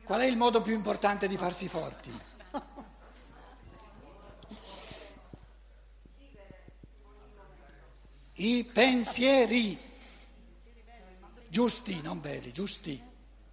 Qual è il modo più importante di farsi forti? I pensieri giusti, non belli, giusti.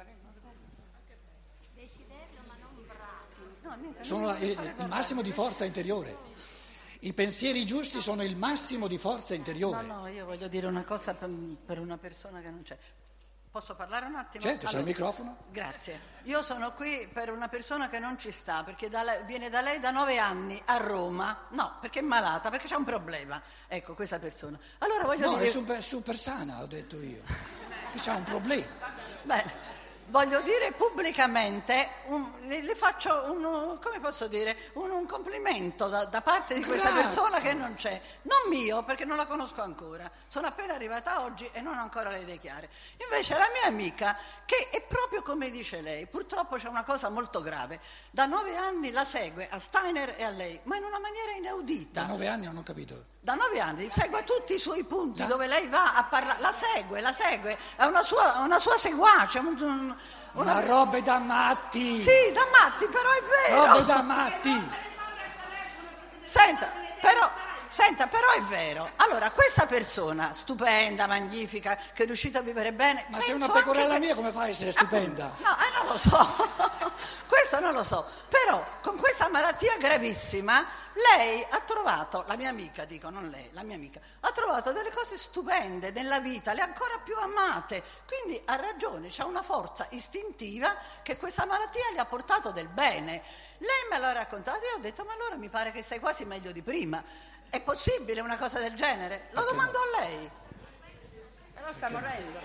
Sono il massimo di forza interiore. I pensieri giusti sono il massimo di forza interiore. No, io voglio dire una cosa per una persona che non c'è. Posso parlare un attimo? Certo, c'è il microfono. Grazie. Io sono qui per una persona che non ci sta, perché viene da lei da 9 anni a Roma. No, perché è malata, perché c'è un problema. Ecco, questa persona. Allora voglio dire... No, è super sana, ho detto io. Che c'è un problema. Bene. Voglio dire pubblicamente, le faccio come posso dire, un complimento da parte di questa persona che non c'è. Non mio, perché non la conosco ancora. Sono appena arrivata oggi e non ho ancora le idee chiare. Invece la mia amica, che è proprio come dice lei, purtroppo c'è una cosa molto grave. Da 9 anni la segue a Steiner e a lei, ma in una maniera inaudita. Da 9 anni non ho capito. Da 9 anni segue tutti i suoi punti dove lei va a parlare, la segue, è una sua seguace, una roba da matti. Sì, da matti, però è vero. Roba da matti. Senta, però è vero. Allora, questa persona stupenda, magnifica, che è riuscita a vivere bene. Ma se una pecorella mia come fai a essere stupenda? No, non lo so. Questo non lo so. Però con questa malattia gravissima lei ha trovato, la mia amica, dico, non lei, la mia amica, ha trovato delle cose stupende nella vita, le ha ancora più amate. Quindi ha ragione, c'ha una forza istintiva che questa malattia le ha portato del bene. Lei me l'ha raccontato e io ho detto, ma allora mi pare che stai quasi meglio di prima. È possibile una cosa del genere? Lo domando a lei. Però sta morendo.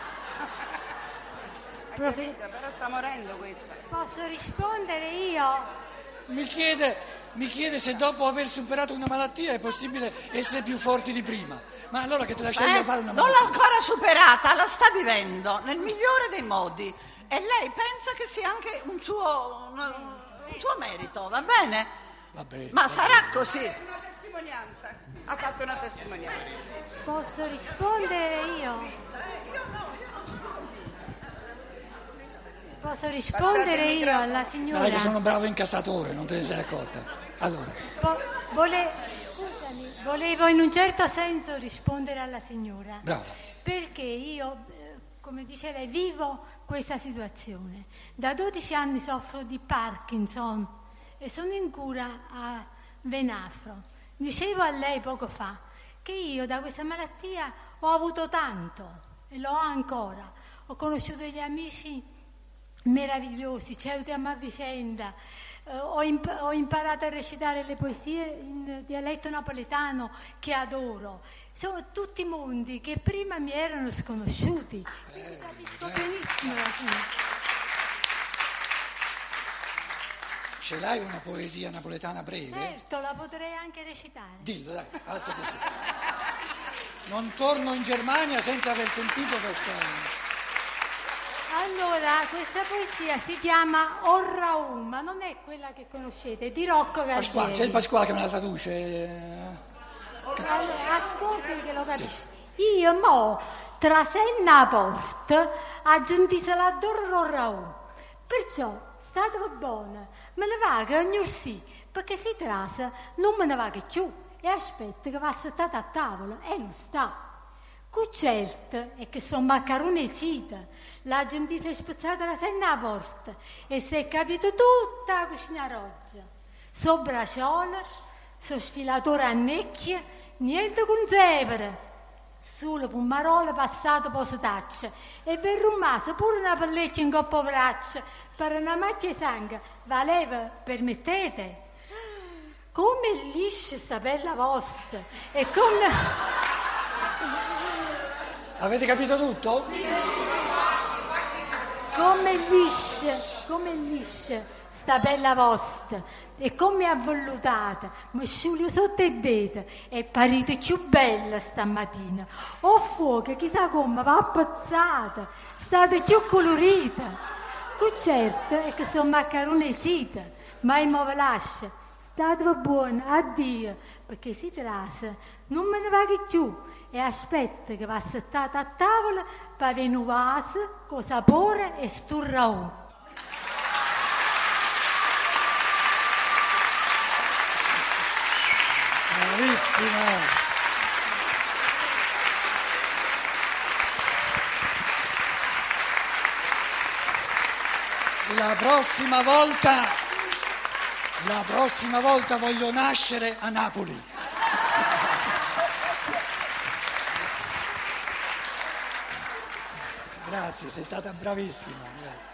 Però sta morendo questa. Posso rispondere io? Mi chiede se dopo aver superato una malattia è possibile essere più forti di prima. Ma allora che te la scegli fare una malattia? Non l'ha ancora superata, la sta vivendo nel migliore dei modi. E lei pensa che sia anche un suo merito, va bene? Va bene. Ma sarà così. Una testimonianza. Ha fatto una testimonianza. Posso rispondere io? Posso rispondere io alla signora? Dai che sono un bravo incassatore, non te ne sei accorta. Allora. Volevo in un certo senso rispondere alla signora. Brava. Perché io, come dice lei, vivo questa situazione. Da 12 anni soffro di Parkinson e sono in cura a Venafro. Dicevo a lei poco fa che io da questa malattia ho avuto tanto e lo ho ancora. Ho conosciuto degli amici meravigliosi, ci aiutiamo a vicenda, ho imparato a recitare le poesie in dialetto napoletano che adoro. Sono tutti mondi che prima mi erano sconosciuti, quindi capisco benissimo la fine. Ce l'hai una poesia napoletana breve? Certo, la potrei anche recitare. Dillo, dai, alza così. Non torno in Germania senza aver sentito questa... Allora, questa poesia si chiama O Raum, ma non è quella che conoscete, è di Rocco Galtieri. C'è il Pasquale che me la traduce. Allora, ascolti che lo capisci. Sì. Io mo tra senna porta aggiunti la d'oro Raum. Perciò state buona, me ne va che ogni sì, perché si trasa non me ne va che più e aspetta che va settata a tavola e non sta. Cu certo è che sono maccarone zita, la gente si è spezzata la senna a porta e si è capito tutta la cucina roggia. So braciola, so sfilatore a necchie, niente con zevere. Solo pumarola passato posetaccia e per rumaso pure una pellecchia in coppa braccia per una macchia di sangue. Valeva, permettete? Come liscia sta bella vostra e come... Avete capito tutto? Sì. Come liscia sta bella vostra e come avvolutata, mi sciulio sotto i dita è parita più bella stamattina. O fuoco, chissà come va appazzata, state più colorita. Che certo è che sono maccarone zita, ma il mo ve lascia. State buona, addio, perché si trasa, non me ne va che più. E aspetta che va settata a tavola per avere un vaso con sapore e sturraù. Bravissima! La prossima volta voglio nascere a Napoli. Grazie, sei stata bravissima. Grazie.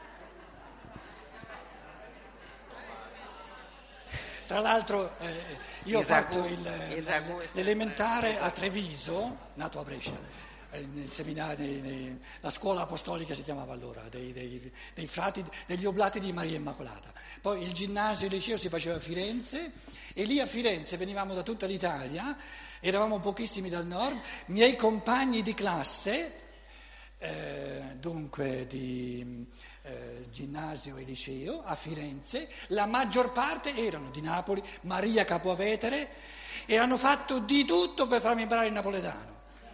Tra l'altro io ho fatto l'elementare a Treviso, nato a Brescia. Nel seminario, la scuola apostolica si chiamava allora, dei frati, degli oblati di Maria Immacolata. Poi il ginnasio e il liceo si faceva a Firenze e lì a Firenze venivamo da tutta l'Italia, eravamo pochissimi dal nord, miei compagni di classe, dunque di ginnasio e liceo a Firenze, la maggior parte erano di Napoli, Maria Capovetere, e hanno fatto di tutto per farmi imparare il napoletano.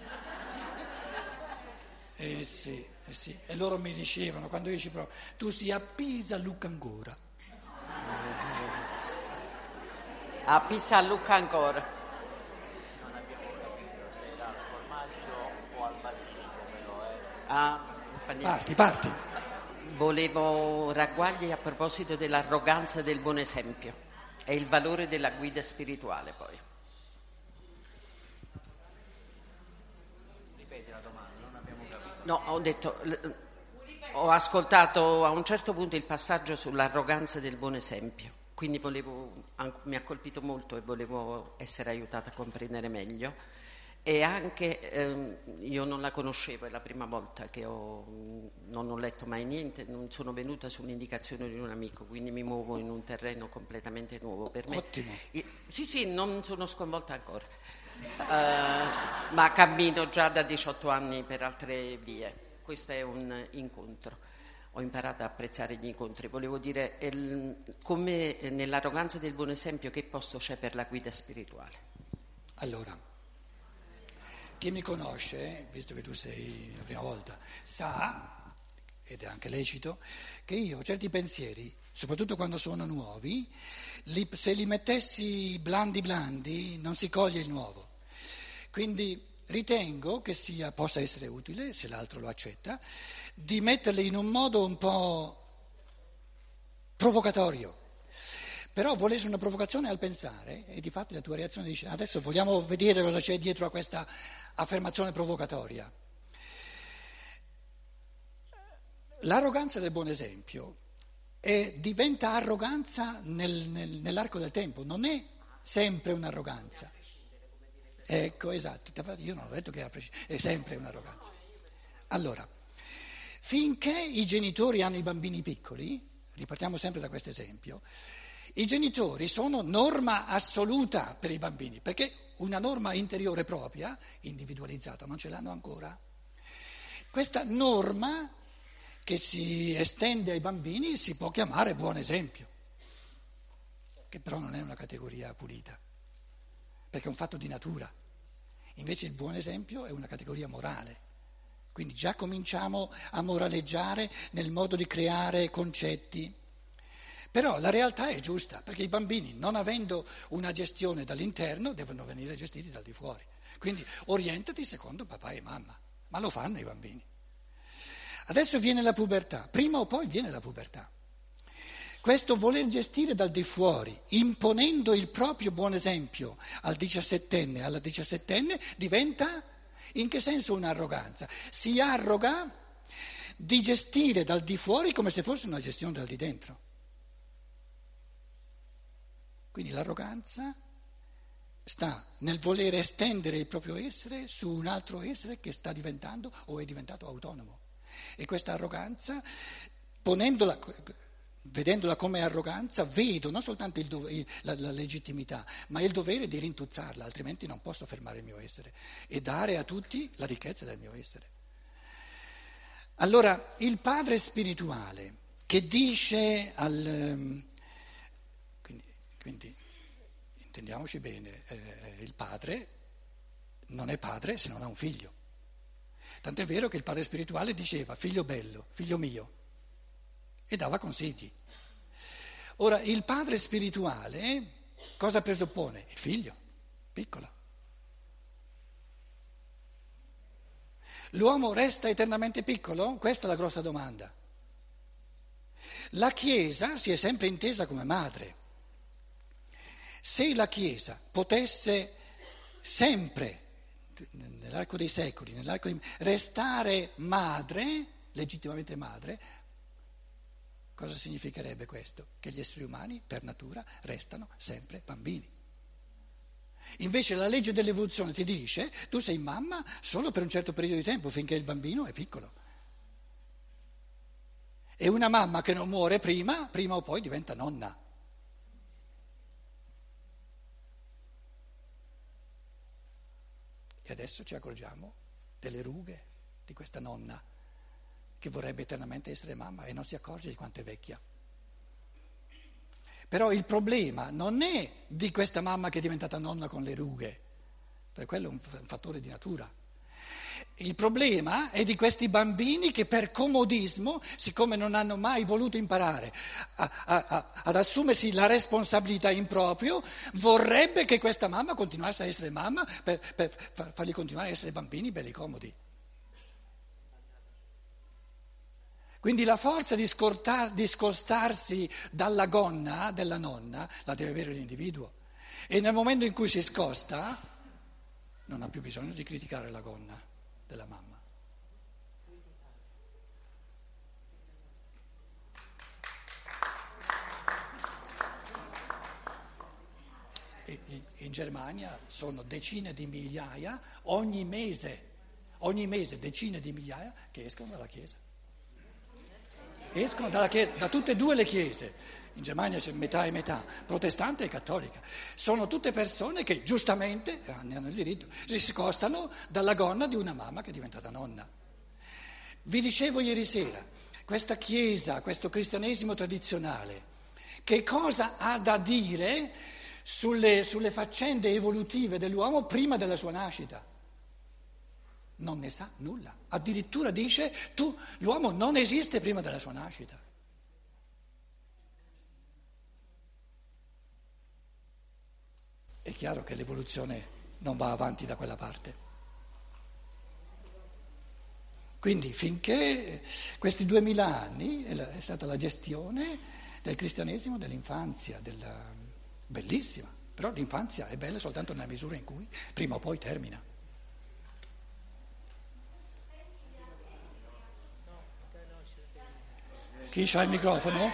Sì, e loro mi dicevano, quando io ci provo, tu sei a Pisa, Lucca ancora. A Pisa, Lucca ancora. Non abbiamo capito se era al formaggio o al basilico, però Parti. Volevo ragguagli a proposito dell'arroganza del buon esempio e il valore della guida spirituale poi. No, ho ascoltato a un certo punto il passaggio sull'arroganza del buon esempio, quindi mi ha colpito molto e volevo essere aiutata a comprendere meglio. E anche io non la conoscevo, è la prima volta che non ho letto mai niente, non sono venuta su un'indicazione di un amico, quindi mi muovo in un terreno completamente nuovo per me. Ottimo. Sì, non sono sconvolta ancora. Ma cammino già da 18 anni per altre vie. Questo è un incontro. Ho imparato a apprezzare gli incontri. Volevo dire, come nell'arroganza del buon esempio, che posto c'è per la guida spirituale? Allora, chi mi conosce, visto che tu sei la prima volta, sa, ed è anche lecito, che io certi pensieri, soprattutto quando sono nuovi, se li mettessi blandi non si coglie il nuovo. Quindi ritengo che possa essere utile, se l'altro lo accetta, di metterli in un modo un po' provocatorio. Però vuole essere una provocazione al pensare, e difatti la tua reazione dice adesso vogliamo vedere cosa c'è dietro a questa affermazione provocatoria. L'arroganza del buon esempio diventa arroganza nell'arco del tempo, non è sempre un'arroganza. Ecco, esatto, io non ho detto che è sempre un'arroganza. Allora, finché i genitori hanno i bambini piccoli, ripartiamo sempre da questo esempio, i genitori sono norma assoluta per i bambini, perché una norma interiore propria, individualizzata, non ce l'hanno ancora. Questa norma che si estende ai bambini si può chiamare buon esempio, che però non è una categoria pulita, perché è un fatto di natura. Invece il buon esempio è una categoria morale. Quindi già cominciamo a moraleggiare nel modo di creare concetti. Però la realtà è giusta, perché i bambini, non avendo una gestione dall'interno, devono venire gestiti dal di fuori. Quindi orientati secondo papà e mamma, ma lo fanno i bambini. Adesso viene la pubertà, prima o poi viene la pubertà. Questo voler gestire dal di fuori, imponendo il proprio buon esempio al 17enne, alla 17enne, diventa in che senso un'arroganza? Si arroga di gestire dal di fuori come se fosse una gestione dal di dentro. Quindi l'arroganza sta nel voler estendere il proprio essere su un altro essere che sta diventando o è diventato autonomo. E questa arroganza, vedendola come arroganza, vedo non soltanto la legittimità, ma il dovere di rintuzzarla, altrimenti non posso fermare il mio essere e dare a tutti la ricchezza del mio essere. Allora, il padre spirituale che dice quindi intendiamoci bene, il padre non è padre se non ha un figlio. Tant'è vero che il padre spirituale diceva figlio bello, figlio mio, e dava consigli. Ora, il padre spirituale cosa presuppone? Il figlio. piccolo. L'uomo resta eternamente piccolo? Questa è la grossa domanda. La Chiesa si è sempre intesa come madre. Se la Chiesa potesse sempre, nell'arco dei secoli, restare madre, legittimamente madre, cosa significherebbe questo? Che gli esseri umani, per natura, restano sempre bambini. Invece la legge dell'evoluzione ti dice, tu sei mamma solo per un certo periodo di tempo, finché il bambino è piccolo. E una mamma che non muore prima o poi diventa nonna. E adesso ci accorgiamo delle rughe di questa nonna che vorrebbe eternamente essere mamma e non si accorge di quanto è vecchia. Però il problema non è di questa mamma che è diventata nonna con le rughe, per quello è un fattore di natura. Il problema è di questi bambini che per comodismo, siccome non hanno mai voluto imparare ad assumersi la responsabilità in proprio, vorrebbe che questa mamma continuasse a essere mamma per farli continuare a essere bambini belli comodi. Quindi la forza di scostarsi dalla gonna della nonna la deve avere l'individuo. E nel momento in cui si scosta non ha più bisogno di criticare la gonna della mamma. In Germania sono decine di migliaia ogni mese decine di migliaia che escono dalla Chiesa. Escono dalla Chiesa, da tutte e due le chiese, in Germania c'è metà e metà, protestante e cattolica, sono tutte persone che giustamente, ne hanno il diritto, si scostano dalla gonna di una mamma che è diventata nonna. Vi dicevo ieri sera, questa Chiesa, questo cristianesimo tradizionale, che cosa ha da dire sulle faccende evolutive dell'uomo prima della sua nascita? Non ne sa nulla, addirittura dice l'uomo non esiste prima della sua nascita. È chiaro che l'evoluzione non va avanti da quella parte. Quindi finché questi 2000 anni è stata la gestione del cristianesimo dell'infanzia, bellissima, però l'infanzia è bella soltanto nella misura in cui prima o poi termina. Chi c'ha il microfono?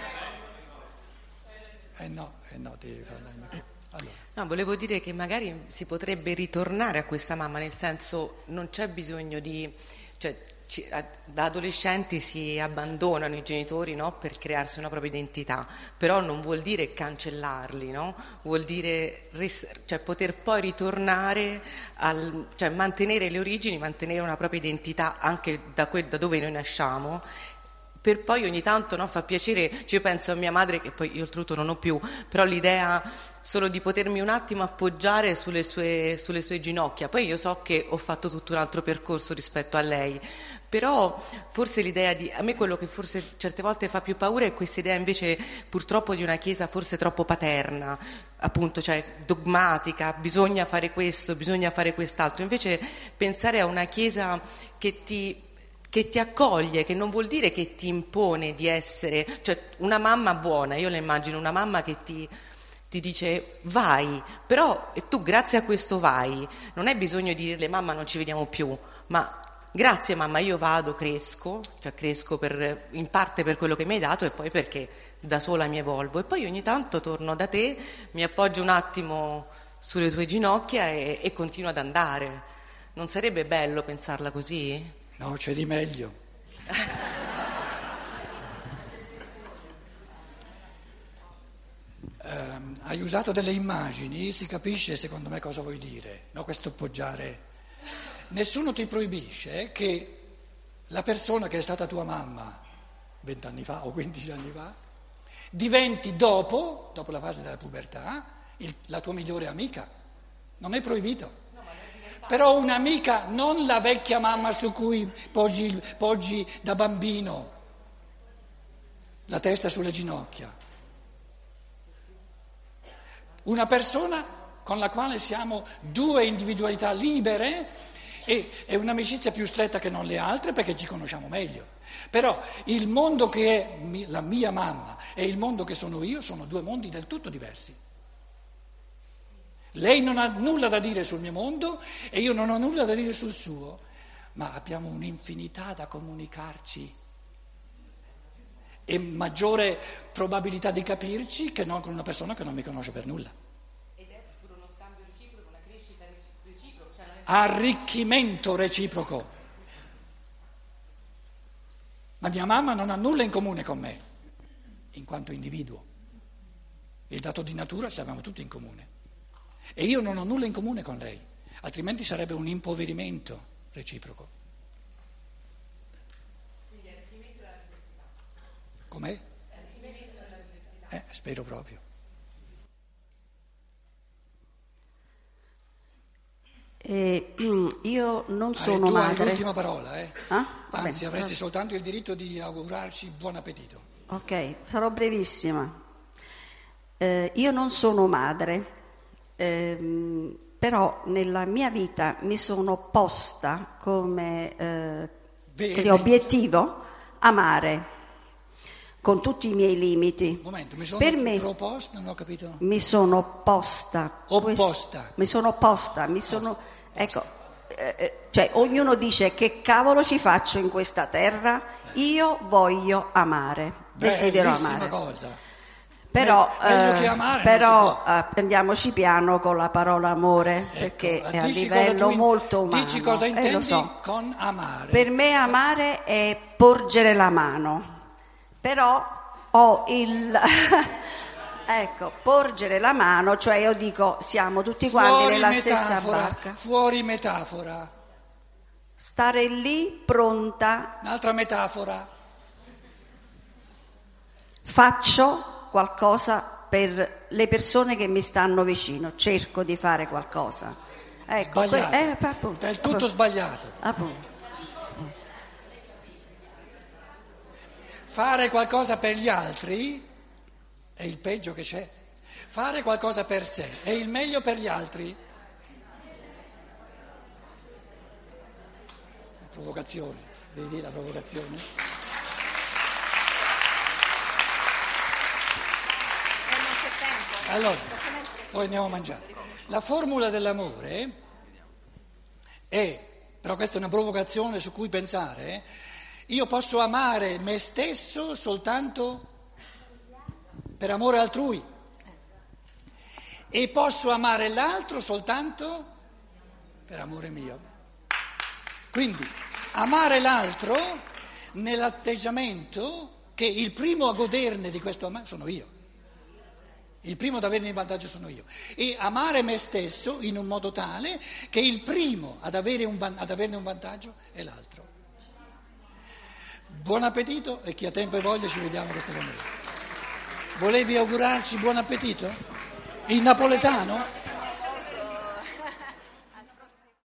No, devi fare il microfono. Allora. No, volevo dire che magari si potrebbe ritornare a questa mamma, nel senso non c'è bisogno di... da adolescenti si abbandonano i genitori, no, per crearsi una propria identità, però non vuol dire cancellarli, no? Vuol dire poter poi ritornare mantenere le origini, mantenere una propria identità anche da dove noi nasciamo. Per poi ogni tanto, no, fa piacere, io penso a mia madre, che poi io oltretutto non ho più, però l'idea solo di potermi un attimo appoggiare sulle sue ginocchia. Poi io so che ho fatto tutto un altro percorso rispetto a lei, però forse l'idea a me quello che forse certe volte fa più paura è questa idea invece purtroppo di una Chiesa forse troppo paterna, appunto, dogmatica, bisogna fare questo, bisogna fare quest'altro. Invece pensare a una Chiesa che ti accoglie, che non vuol dire che ti impone di essere, una mamma buona, io le immagino una mamma che ti dice vai, però tu grazie a questo vai, non hai bisogno di dirle mamma non ci vediamo più, ma grazie mamma io vado, cresco in parte per quello che mi hai dato e poi perché da sola mi evolvo e poi ogni tanto torno da te, mi appoggio un attimo sulle tue ginocchia e continuo ad andare. Non sarebbe bello pensarla così? No, c'è di meglio. Hai usato delle immagini, si capisce secondo me cosa vuoi dire, no? Questo appoggiare. Nessuno ti proibisce che la persona che è stata tua mamma 20 anni fa o 15 anni fa diventi dopo la fase della pubertà, la tua migliore amica. Non è proibito. Però un'amica, non la vecchia mamma su cui poggi da bambino la testa sulle ginocchia. Una persona con la quale siamo due individualità libere e è un'amicizia più stretta che non le altre perché ci conosciamo meglio. Però il mondo che è la mia mamma e il mondo che sono io sono due mondi del tutto diversi. Lei non ha nulla da dire sul mio mondo e io non ho nulla da dire sul suo, ma abbiamo un'infinità da comunicarci e maggiore probabilità di capirci che non con una persona che non mi conosce per nulla. Ed è pure uno scambio reciproco, una crescita reciproca. Cioè non è... Arricchimento reciproco. Ma mia mamma non ha nulla in comune con me, in quanto individuo. Il dato di natura ce l'abbiamo tutti in comune. E io non ho nulla in comune con lei, altrimenti sarebbe un impoverimento reciproco. Quindi è arricchimento della diversità. Com'è? È arricchimento della diversità. Spero proprio. Io non sono tu madre. hai l'ultima parola, Ah? Anzi, Vabbè, avresti soltanto il diritto di augurarci buon appetito. Ok, sarò brevissima. Io non sono madre, però nella mia vita mi sono posta come così, obiettivo amare con tutti i miei limiti. Un momento, mi sono Per me, proposta, non ho capito. mi sono posta. Opposta. Mi sono opposta, ecco, cioè ognuno dice che cavolo ci faccio in questa terra, io voglio amare, desidero Bellissima amare. cosa. Però, meglio che amare non si può. Andiamoci piano con la parola amore, perché è a dici livello cosa molto umano. Dici cosa intendi lo so. con amare. Per me amare è porgere la mano, però ho il... ecco, porgere la mano, cioè io dico siamo tutti quanti Fuori nella metafora, stessa barca. Fuori metafora. Stare lì pronta, Un'altra metafora. faccio qualcosa per le persone che mi stanno vicino, cerco di fare qualcosa. Ecco, Sbagliato. appunto, Del tutto sbagliato. appunto. Fare qualcosa per gli altri è il peggio che c'è. Fare qualcosa per sé è il meglio per gli altri. La provocazione, vedi la provocazione? Allora, poi andiamo a mangiare. La formula dell'amore è, però questa è una provocazione su cui pensare, io posso amare me stesso soltanto per amore altrui e posso amare l'altro soltanto per amore mio. Quindi amare l'altro nell'atteggiamento che il primo a goderne di questo amore sono io. Il primo ad averne il vantaggio sono io. E amare me stesso in un modo tale che il primo ad averne un vantaggio è l'altro. Buon appetito e chi ha tempo e voglia ci vediamo questa domenica. Volevi augurarci buon appetito? In napoletano?